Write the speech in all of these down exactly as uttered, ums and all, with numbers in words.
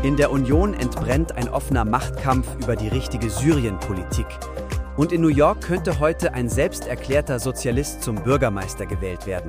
In der Union entbrennt ein offener Machtkampf über die richtige Syrien-Politik. Und in New York könnte heute ein selbsterklärter Sozialist zum Bürgermeister gewählt werden.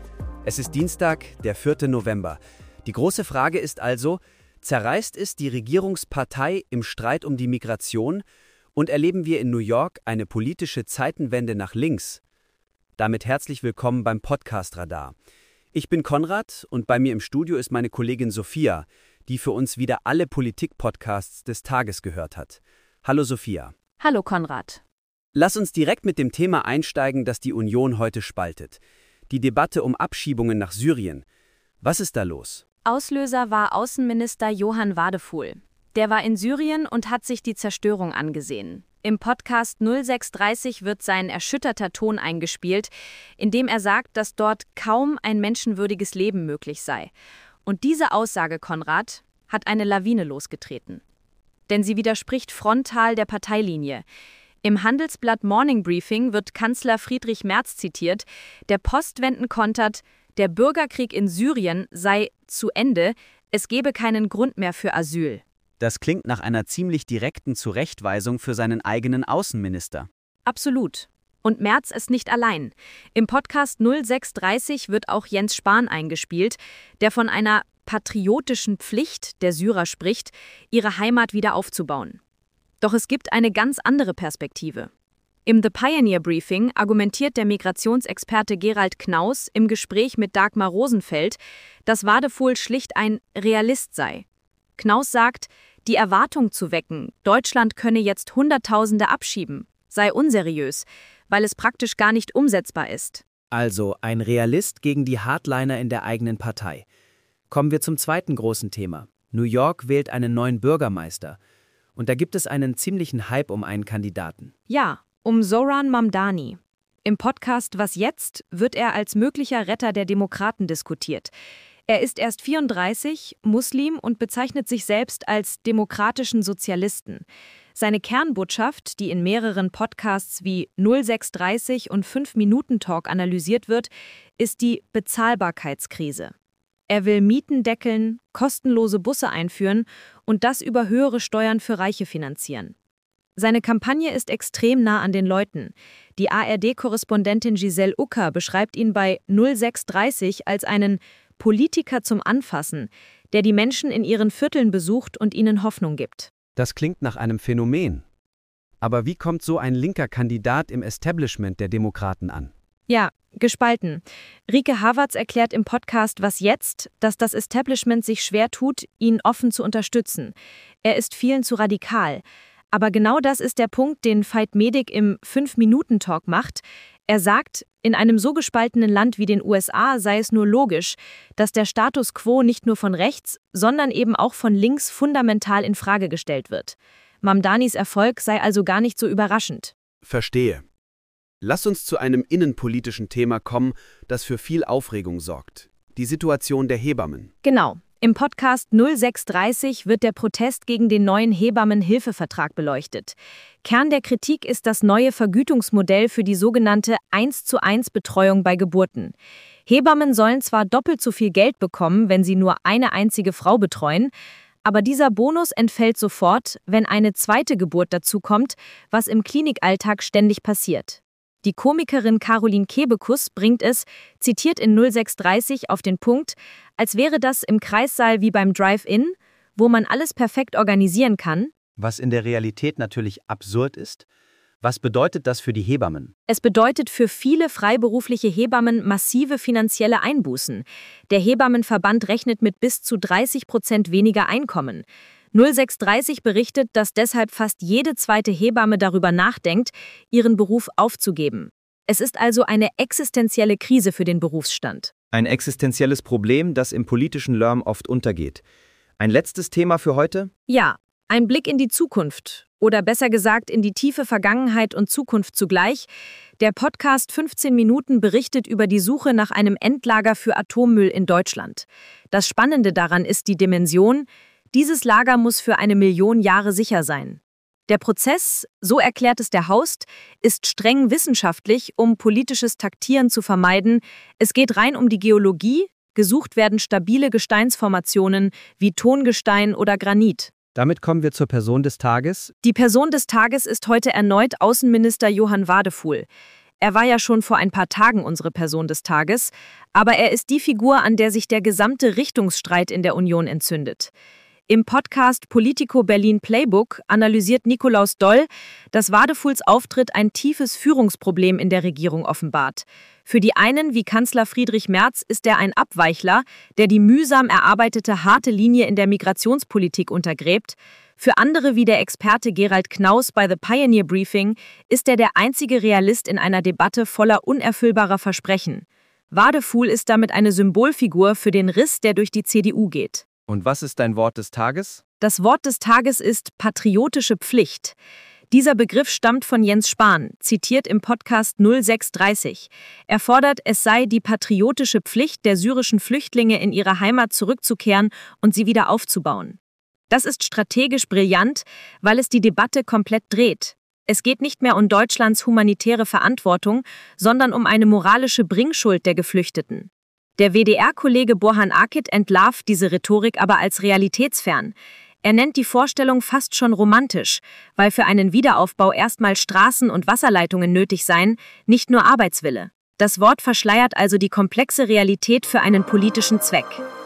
Es ist Dienstag, der vierte November. Die große Frage ist also, zerreißt es die Regierungspartei im Streit um die Migration und erleben wir in New York eine politische Zeitenwende nach links? Damit herzlich willkommen beim Podcast Radar. Ich bin Konrad und bei mir im Studio ist meine Kollegin Sophia, die für uns wieder alle Politik-Podcasts des Tages gehört hat. Hallo Sophia. Hallo Konrad. Lass uns direkt mit dem Thema einsteigen, das die Union heute spaltet. Die Debatte um Abschiebungen nach Syrien. Was ist da los? Auslöser war Außenminister Johann Wadephul. Der war in Syrien und hat sich die Zerstörung angesehen. Im Podcast null sechs dreißig wird sein erschütterter Ton eingespielt, in dem er sagt, dass dort kaum ein menschenwürdiges Leben möglich sei. Und diese Aussage, Konrad, hat eine Lawine losgetreten. Denn sie widerspricht frontal der Parteilinie. Im Handelsblatt Morning Briefing wird Kanzler Friedrich Merz zitiert, der Postwenden kontert, der Bürgerkrieg in Syrien sei zu Ende, es gebe keinen Grund mehr für Asyl. Das klingt nach einer ziemlich direkten Zurechtweisung für seinen eigenen Außenminister. Absolut. Und Merz ist nicht allein. Im Podcast null sechs dreißig wird auch Jens Spahn eingespielt, der von einer patriotischen Pflicht der Syrer spricht, ihre Heimat wieder aufzubauen. Doch es gibt eine ganz andere Perspektive. Im The Pioneer Briefing argumentiert der Migrationsexperte Gerald Knaus im Gespräch mit Dagmar Rosenfeld, dass Wadephul schlicht ein Realist sei. Knaus sagt, die Erwartung zu wecken, Deutschland könne jetzt Hunderttausende abschieben, sei unseriös, weil es praktisch gar nicht umsetzbar ist. Also ein Realist gegen die Hardliner in der eigenen Partei. Kommen wir zum zweiten großen Thema. New York wählt einen neuen Bürgermeister. Und da gibt es einen ziemlichen Hype um einen Kandidaten. Ja, um Zoran Mamdani. Im Podcast Was jetzt wird er als möglicher Retter der Demokraten diskutiert. Er ist erst vierunddreißig, Muslim und bezeichnet sich selbst als demokratischen Sozialisten. Seine Kernbotschaft, die in mehreren Podcasts wie null sechs dreißig und fünf Minuten Talk analysiert wird, ist die Bezahlbarkeitskrise. Er will Mieten deckeln, kostenlose Busse einführen und das über höhere Steuern für Reiche finanzieren. Seine Kampagne ist extrem nah an den Leuten. Die A R D-Korrespondentin Giselle Ucker beschreibt ihn bei null sechs dreißig als einen Politiker zum Anfassen, der die Menschen in ihren Vierteln besucht und ihnen Hoffnung gibt. Das klingt nach einem Phänomen. Aber wie kommt so ein linker Kandidat im Establishment der Demokraten an? Ja, gespalten. Rike Havertz erklärt im Podcast Was jetzt, dass das Establishment sich schwer tut, ihn offen zu unterstützen. Er ist vielen zu radikal. Aber genau das ist der Punkt, den Veit Medig im fünf Minuten Talk macht. Er sagt, in einem so gespaltenen Land wie den U S A sei es nur logisch, dass der Status quo nicht nur von rechts, sondern eben auch von links fundamental in Frage gestellt wird. Mamdanis Erfolg sei also gar nicht so überraschend. Verstehe. Lass uns zu einem innenpolitischen Thema kommen, das für viel Aufregung sorgt. Die Situation der Hebammen. Genau. Im Podcast null sechs dreißig wird der Protest gegen den neuen Hebammenhilfevertrag beleuchtet. Kern der Kritik ist das neue Vergütungsmodell für die sogenannte eins zu eins Betreuung bei Geburten. Hebammen sollen zwar doppelt so viel Geld bekommen, wenn sie nur eine einzige Frau betreuen, aber dieser Bonus entfällt sofort, wenn eine zweite Geburt dazukommt, was im Klinikalltag ständig passiert. Die Komikerin Caroline Kebekus bringt es, zitiert in null sechs dreißig auf den Punkt, als wäre das im Kreissaal wie beim Drive-In, wo man alles perfekt organisieren kann. Was in der Realität natürlich absurd ist. Was bedeutet das für die Hebammen? Es bedeutet für viele freiberufliche Hebammen massive finanzielle Einbußen. Der Hebammenverband rechnet mit bis zu dreißig Prozent weniger Einkommen. null sechs dreißig berichtet, dass deshalb fast jede zweite Hebamme darüber nachdenkt, ihren Beruf aufzugeben. Es ist also eine existenzielle Krise für den Berufsstand. Ein existenzielles Problem, das im politischen Lärm oft untergeht. Ein letztes Thema für heute? Ja, ein Blick in die Zukunft. Oder besser gesagt in die tiefe Vergangenheit und Zukunft zugleich. Der Podcast fünfzehn Minuten berichtet über die Suche nach einem Endlager für Atommüll in Deutschland. Das Spannende daran ist die Dimension: Dieses Lager muss für eine Million Jahre sicher sein. Der Prozess, so erklärt es der Haust, ist streng wissenschaftlich, um politisches Taktieren zu vermeiden. Es geht rein um die Geologie, Gesucht werden stabile Gesteinsformationen wie Tongestein oder Granit. Damit kommen wir zur Person des Tages. Die Person des Tages ist heute erneut Außenminister Johann Wadefuhl. Er war ja schon vor ein paar Tagen unsere Person des Tages, aber er ist die Figur, an der sich der gesamte Richtungsstreit in der Union entzündet. Im Podcast Politico Berlin Playbook analysiert Nikolaus Doll, dass Wadefuhls Auftritt ein tiefes Führungsproblem in der Regierung offenbart. Für die einen, wie Kanzler Friedrich Merz, ist er ein Abweichler, der die mühsam erarbeitete harte Linie in der Migrationspolitik untergräbt. Für andere, wie der Experte Gerald Knaus bei The Pioneer Briefing, ist er der einzige Realist in einer Debatte voller unerfüllbarer Versprechen. Wadefuhl ist damit eine Symbolfigur für den Riss, der durch die C D U geht. Und was ist dein Wort des Tages? Das Wort des Tages ist patriotische Pflicht. Dieser Begriff stammt von Jens Spahn, zitiert im Podcast null sechs dreißig. Er fordert, es sei die patriotische Pflicht der syrischen Flüchtlinge in ihre Heimat zurückzukehren und sie wieder aufzubauen. Das ist strategisch brillant, weil es die Debatte komplett dreht. Es geht nicht mehr um Deutschlands humanitäre Verantwortung, sondern um eine moralische Bringschuld der Geflüchteten. Der W D R-Kollege Borhan Akit entlarvt diese Rhetorik aber als realitätsfern. Er nennt die Vorstellung fast schon romantisch, weil für einen Wiederaufbau erstmal Straßen und Wasserleitungen nötig seien, nicht nur Arbeitswille. Das Wort verschleiert also die komplexe Realität für einen politischen Zweck.